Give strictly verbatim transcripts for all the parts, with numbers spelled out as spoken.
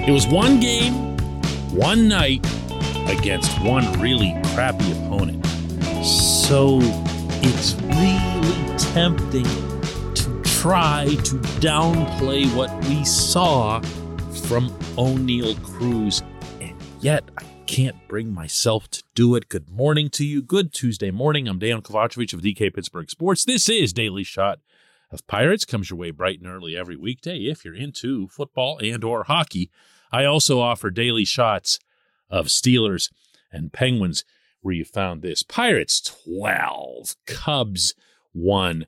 It was one game, one night, against one really crappy opponent. So it's really tempting to try to downplay what we saw from Oneil Cruz, and yet I can't bring myself to do it. Good morning to you. Good Tuesday morning. I'm Dejan Kovacevic of D K Pittsburgh Sports. This is Daily Shot of Pirates. Comes your way bright and early every weekday if you're into football and or hockey. I also offer daily shots of Steelers and Penguins, where you found this. Pirates twelve, Cubs one.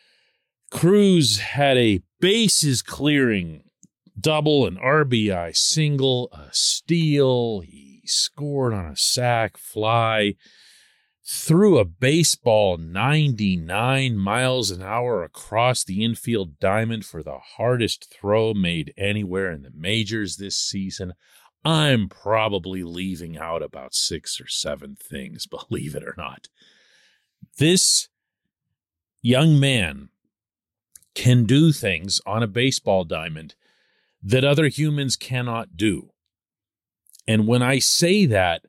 Cruz had a bases clearing double, an R B I single, a steal. He scored on a sac fly, threw a baseball ninety-nine miles an hour across the infield diamond for the hardest throw made anywhere in the majors this season. I'm probably leaving out about six or seven things, believe it or not. This young man can do things on a baseball diamond that other humans cannot do. And when I say that,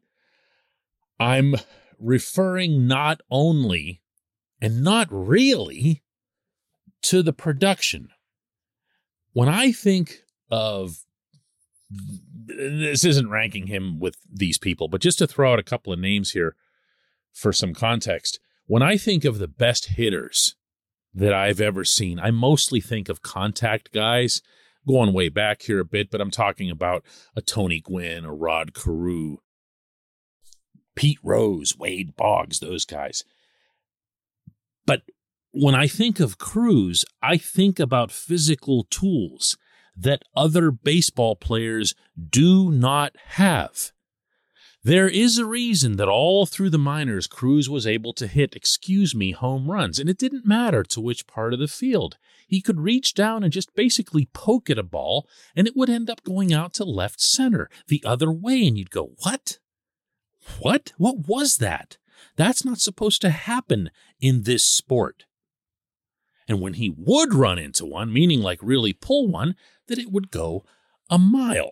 I'm referring not only and not really to the production. When I think of, this isn't ranking him with these people, but just to throw out a couple of names here for some context. When I think of the best hitters that I've ever seen, I mostly think of contact guys, going way back here a bit, but I'm talking about a Tony Gwynn, a Rod Carew, Pete Rose, Wade Boggs, those guys. But when I think of Cruz, I think about physical tools that other baseball players do not have. There is a reason that all through the minors, Cruz was able to hit, excuse me, home runs, and it didn't matter to which part of the field. He could reach down and just basically poke at a ball, and it would end up going out to left center, the other way, and you'd go, what? What? What was that? That's not supposed to happen in this sport. And when he would run into one, meaning like really pull one, that it would go a mile.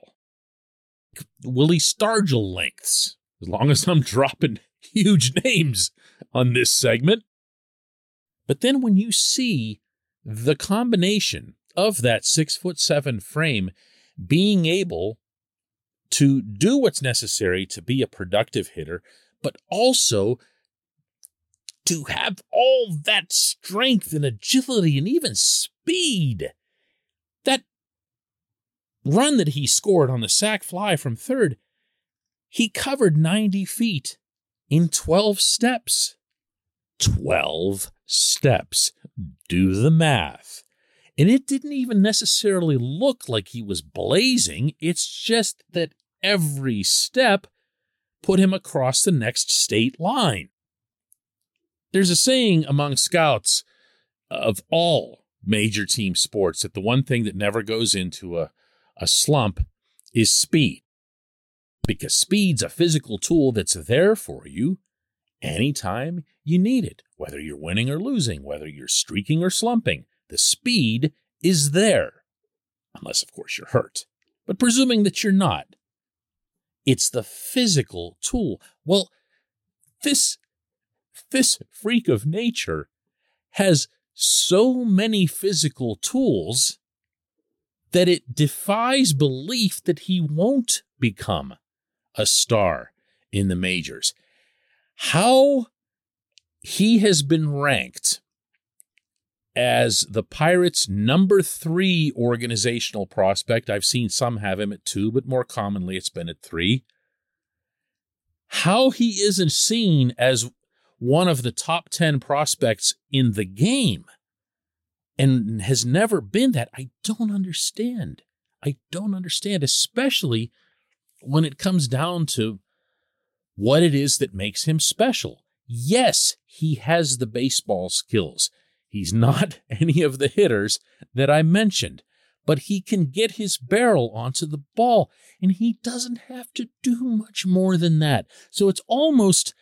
Willie Stargell lengths, as long as I'm dropping huge names on this segment. But then when you see the combination of that six foot seven frame being able to do what's necessary to be a productive hitter, but also to have all that strength and agility and even speed. That run that he scored on the sac fly from third, he covered ninety feet in twelve steps. twelve steps. Do the math. And it didn't even necessarily look like he was blazing. It's just that every step put him across the next state line. There's a saying among scouts of all major team sports that the one thing that never goes into a, a slump is speed. Because speed's a physical tool that's there for you anytime you need it, whether you're winning or losing, whether you're streaking or slumping. The speed is there, unless, of course, you're hurt. But presuming that you're not, it's the physical tool. Well, this, this freak of nature has so many physical tools that it defies belief that he won't become a star in the majors. How he has been ranked as the Pirates' number three organizational prospect. I've seen some have him at two, but more commonly it's been at three. How he isn't seen as one of the top ten prospects in the game and has never been that, I don't understand. I don't understand, especially when it comes down to what it is that makes him special. Yes, he has the baseball skills. He's not any of the hitters that I mentioned, but he can get his barrel onto the ball, and he doesn't have to do much more than that. So it's almost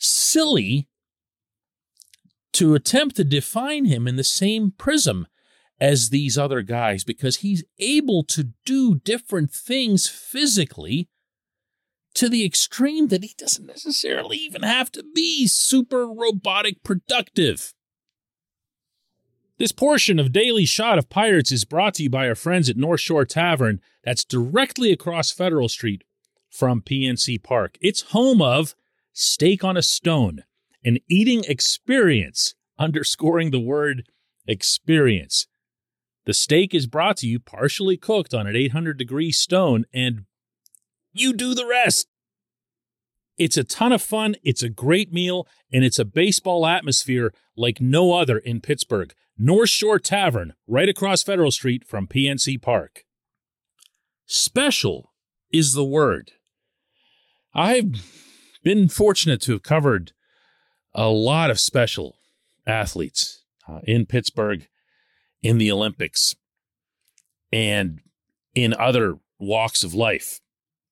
silly to attempt to define him in the same prism as these other guys because he's able to do different things physically to the extreme that he doesn't necessarily even have to be super robotic productive. This portion of Daily Shot of Pirates is brought to you by our friends at North Shore Tavern that's directly across Federal Street from P N C Park. It's home of Steak on a Stone, an eating experience, underscoring the word experience. The steak is brought to you partially cooked on an eight hundred degree stone, and you do the rest. It's a ton of fun, it's a great meal, and it's a baseball atmosphere like no other in Pittsburgh. North Shore Tavern, right across Federal Street from P N C Park. Special is the word. I've been fortunate to have covered a lot of special athletes uh, in Pittsburgh, in the Olympics, and in other walks of life.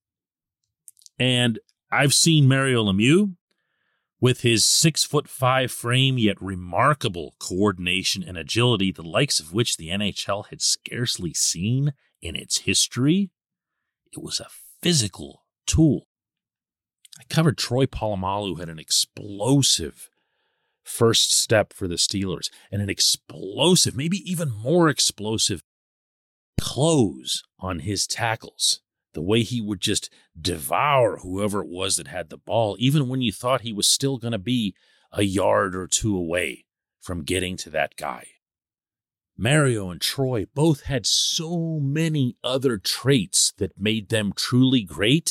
And I've seen Mario Lemieux with his six foot five frame, yet remarkable coordination and agility, the likes of which the N H L had scarcely seen in its history. It was a physical tool. I covered Troy Polamalu, who had an explosive first step for the Steelers and an explosive, maybe even more explosive close on his tackles. The way he would just devour whoever it was that had the ball, even when you thought he was still going to be a yard or two away from getting to that guy. Mario and Troy both had so many other traits that made them truly great,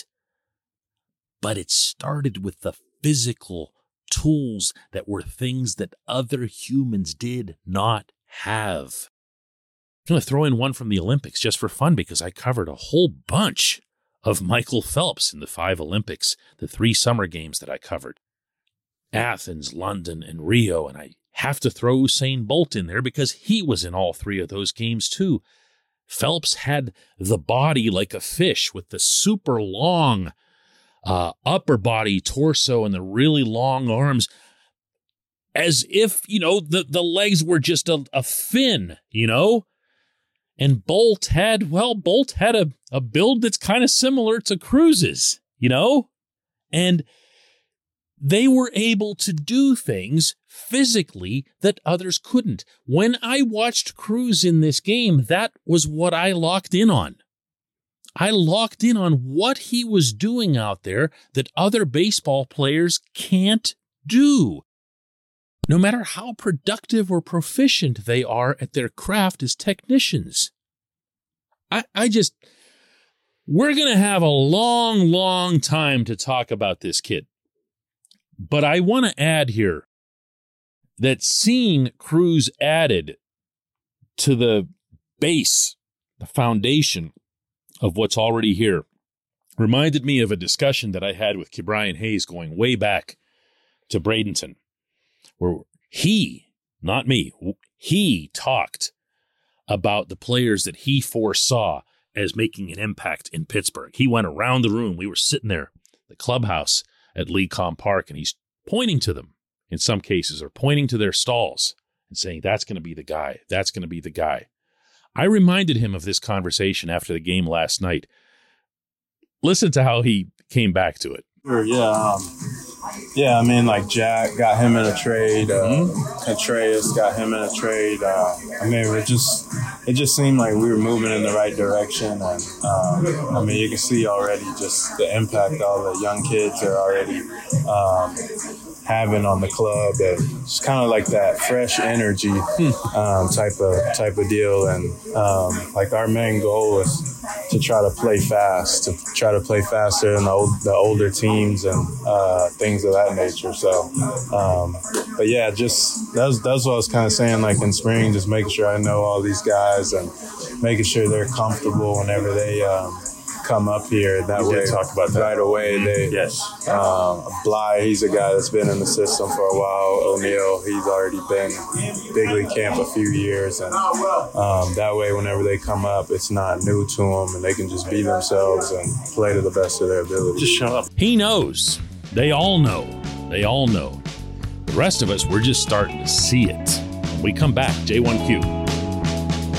but it started with the physical tools that were things that other humans did not have. I'm going to throw in one from the Olympics just for fun because I covered a whole bunch of Michael Phelps in the five Olympics, the three summer games that I covered. Athens, London, and Rio, and I have to throw Usain Bolt in there because he was in all three of those games too. Phelps had the body like a fish with the super long uh, upper body, torso, and the really long arms, as if, you know, the, the legs were just a, a fin, you know? And Bolt had, well, Bolt had a, a build that's kind of similar to Cruz's, you know? And they were able to do things physically that others couldn't. When I watched Cruz in this game, that was what I locked in on. I locked in on what he was doing out there that other baseball players can't do. No matter how productive or proficient they are at their craft as technicians. I, I just, we're going to have a long, long time to talk about this kid. But I want to add here that seeing Cruz added to the base, the foundation of what's already here, reminded me of a discussion that I had with Ke'Bryan Hayes going way back to Bradenton, where he, not me, he talked about the players that he foresaw as making an impact in Pittsburgh. He went around the room. We were sitting there, the clubhouse at Lecom Park, and he's pointing to them in some cases, or pointing to their stalls and saying, that's going to be the guy. That's going to be the guy. I reminded him of this conversation after the game last night. Listen to how he came back to it. Sure, yeah. Um, yeah, I mean, like Jack got him in a trade. Uh, mm-hmm. Contreras got him in a trade. Uh, I mean, it just it just seemed like we were moving in the right direction. And um, I mean, you can see already just the impact all the young kids are already um, having on the club. And it's kind of like that fresh energy um, type of type of deal. And um, like our main goal is to try to play fast, to try to play faster than the, old, the older teams and uh, things of that nature. So, um, but yeah, just that's that's what I was kind of saying. Like in spring, just making sure I know all these guys and making sure they're comfortable whenever they um, come up here. That we way, did talk about that right away. They, yes. Um, Bly, he's a guy that's been in the system for a while. O'Neal, he's already been big league camp a few years, and um, that way, whenever they come up, it's not new to them, and they can just be themselves and play to the best of their ability. Just shut up. He knows. They all know. They all know. The rest of us, we're just starting to see it. When we come back, J one Q.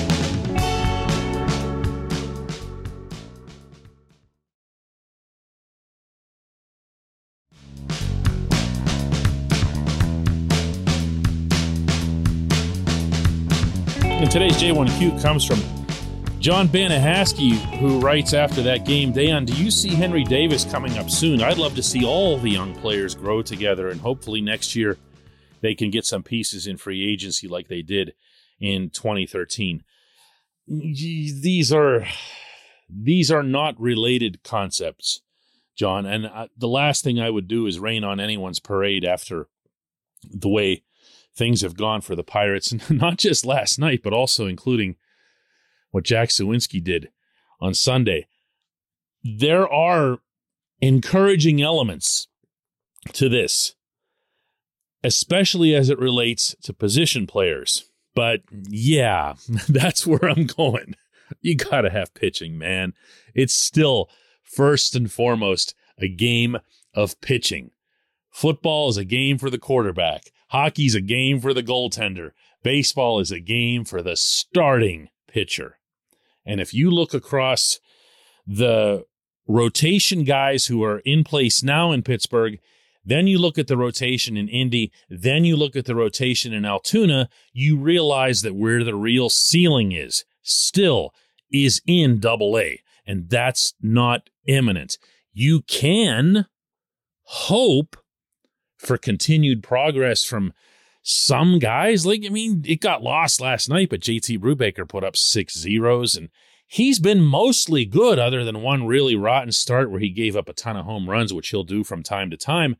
And today's J one Q comes from John Banahaski, who writes after that game, Dayon, do you see Henry Davis coming up soon? I'd love to see all the young players grow together, and hopefully next year they can get some pieces in free agency like they did in twenty thirteen. These are these are not related concepts, John, and uh, the last thing I would do is rain on anyone's parade after the way things have gone for the Pirates, and not just last night, but also including what Jack Suwinski did on Sunday. There are encouraging elements to this, especially as it relates to position players. But yeah, that's where I'm going. You got to have pitching, man. It's still, first and foremost, a game of pitching. Football is a game for the quarterback. Hockey's a game for the goaltender. Baseball is a game for the starting pitcher. And if you look across the rotation guys who are in place now in Pittsburgh, then you look at the rotation in Indy, then you look at the rotation in Altoona, you realize that where the real ceiling is still is in Double A, and that's not imminent. You can hope for continued progress from some guys. Like, I mean, it got lost last night, but J T Brubaker put up six zeros, and he's been mostly good other than one really rotten start where he gave up a ton of home runs, which he'll do from time to time.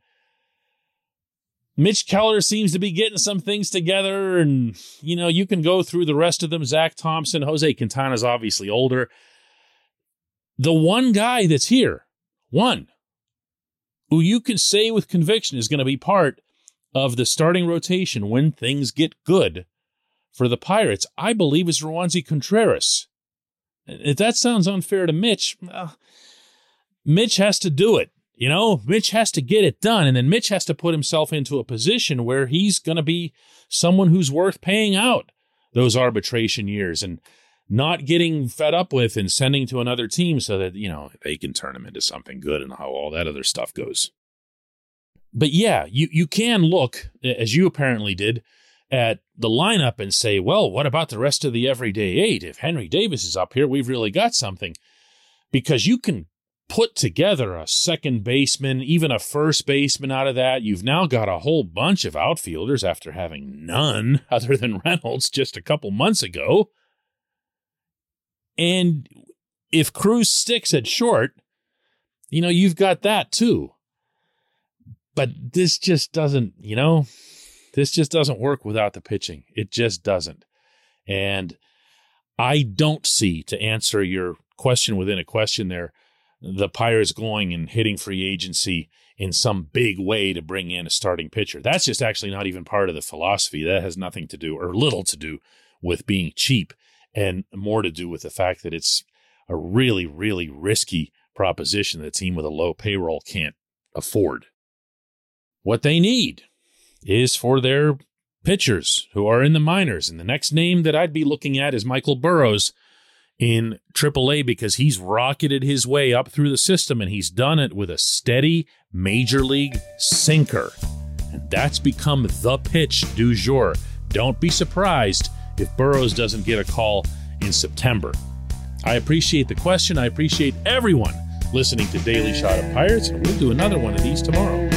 Mitch Keller seems to be getting some things together, and, you know, you can go through the rest of them. Zach Thompson, Jose Quintana's obviously older. The one guy that's here, one, who you can say with conviction is going to be part of the starting rotation when things get good for the Pirates, I believe is Roansy Contreras. If that sounds unfair to Mitch, uh, Mitch has to do it. You know, Mitch has to get it done, and then Mitch has to put himself into a position where he's going to be someone who's worth paying out those arbitration years and not getting fed up with and sending to another team so that, you know, they can turn him into something good and how all that other stuff goes. But yeah, you, you can look, as you apparently did, at the lineup and say, well, what about the rest of the everyday eight? If Henry Davis is up here, we've really got something. Because you can put together a second baseman, even a first baseman out of that. You've now got a whole bunch of outfielders after having none other than Reynolds just a couple months ago. And if Cruz sticks at short, you know, you've got that too. But this just doesn't, you know, this just doesn't work without the pitching. It just doesn't. And I don't see, to answer your question within a question there, the Pirates going and hitting free agency in some big way to bring in a starting pitcher. That's just actually not even part of the philosophy. That has nothing to do, or little to do, with being cheap, and more to do with the fact that it's a really, really risky proposition that a team with a low payroll can't afford. What they need is for their pitchers who are in the minors. And the next name that I'd be looking at is Michael Burrows in triple A, because he's rocketed his way up through the system, and he's done it with a steady major league sinker. And that's become the pitch du jour. Don't be surprised if Burrows doesn't get a call in September. I appreciate the question. I appreciate everyone listening to Daily Shot of Pirates, and we'll do another one of these tomorrow.